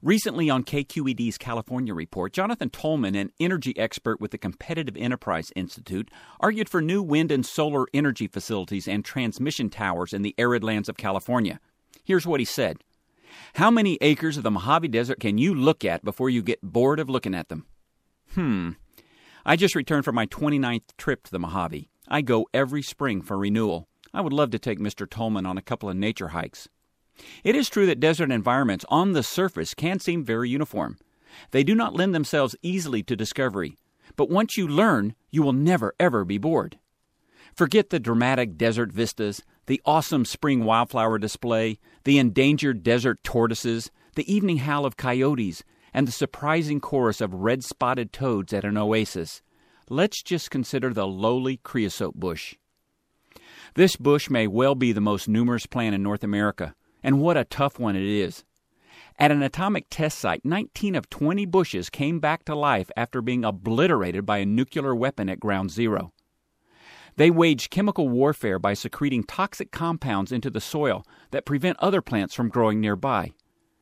Recently on KQED's California Report, Jonathan Tolman, an energy expert with the Competitive Enterprise Institute, argued for new wind and solar energy facilities and transmission towers in the arid lands of California. Here's what he said. How many acres of the Mojave Desert can you look at before you get bored of looking at them? I just returned from my 29th trip to the Mojave. I go every spring for renewal. I would love to take Mr. Tolman on a couple of nature hikes. It is true that desert environments on the surface can seem very uniform. They do not lend themselves easily to discovery, but once you learn, you will never, ever be bored. Forget the dramatic desert vistas, the awesome spring wildflower display, the endangered desert tortoises, the evening howl of coyotes, and the surprising chorus of red-spotted toads at an oasis. Let's just consider the lowly creosote bush. This bush may well be the most numerous plant in North America. And what a tough one it is. At an atomic test site, 19 of 20 bushes came back to life after being obliterated by a nuclear weapon at ground zero. They wage chemical warfare by secreting toxic compounds into the soil that prevent other plants from growing nearby.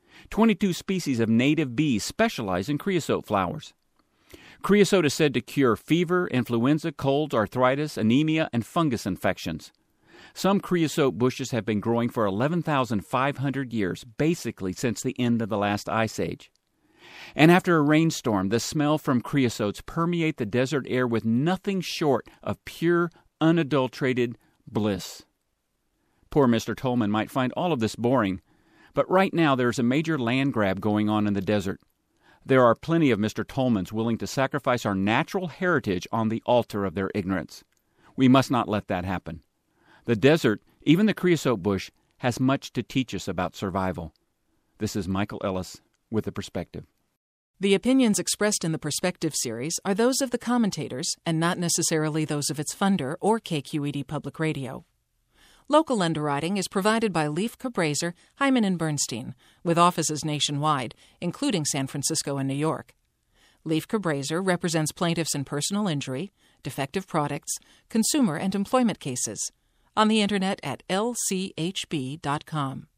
22 species of native bees specialize in creosote flowers. Creosote is said to cure fever, influenza, colds, arthritis, anemia, and fungus infections. Some creosote bushes have been growing for 11,500 years, basically since the end of the last ice age. And after a rainstorm, the smell from creosotes permeate the desert air with nothing short of pure, unadulterated bliss. Poor Mr. Tolman might find all of this boring, but right now there is a major land grab going on in the desert. There are plenty of Mr. Tolmans willing to sacrifice our natural heritage on the altar of their ignorance. We must not let that happen. The desert, even the creosote bush, has much to teach us about survival. This is Michael Ellis with The Perspective. The opinions expressed in the Perspective series are those of the commentators and not necessarily those of its funder or KQED Public Radio. Local underwriting is provided by Leif Cabraser, Hyman & Bernstein, with offices nationwide, including San Francisco and New York. Leif Cabraser represents plaintiffs in personal injury, defective products, consumer and employment cases. On the Internet at lchb.com.